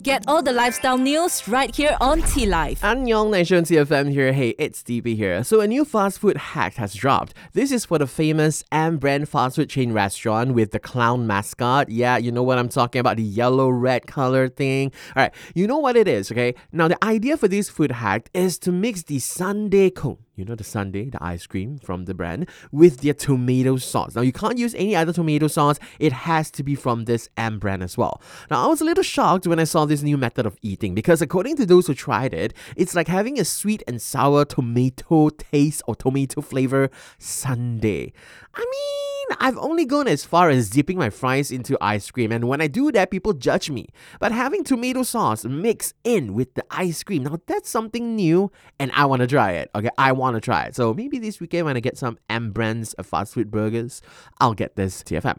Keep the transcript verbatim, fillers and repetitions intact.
Get all the lifestyle news right here on T Life. Annyeong Nation, T F M here. Hey, it's D B here. So a new fast food hack has dropped. This is for the famous M brand fast food chain restaurant with the clown mascot. Yeah, you know what I'm talking about, the yellow-red color thing. All right, you know what it is, okay? Now, the idea for this food hack is to mix the sundae cone, you know the sundae, the ice cream from the brand, with their tomato sauce. Now, you can't use any other tomato sauce. It has to be from this M brand as well. Now, I was a little shocked when I saw this new method of eating because according to those who tried it, it's like having a sweet and sour tomato taste or tomato flavor sundae. I mean, I've only gone as far as dipping my fries into ice cream, and when I do that, people judge me. But having tomato sauce mixed in with the ice cream, now that's something new, and I want to try it. Okay, I want to try it. So maybe this weekend when I get some M brands of fast food burgers, I'll get this. T F M.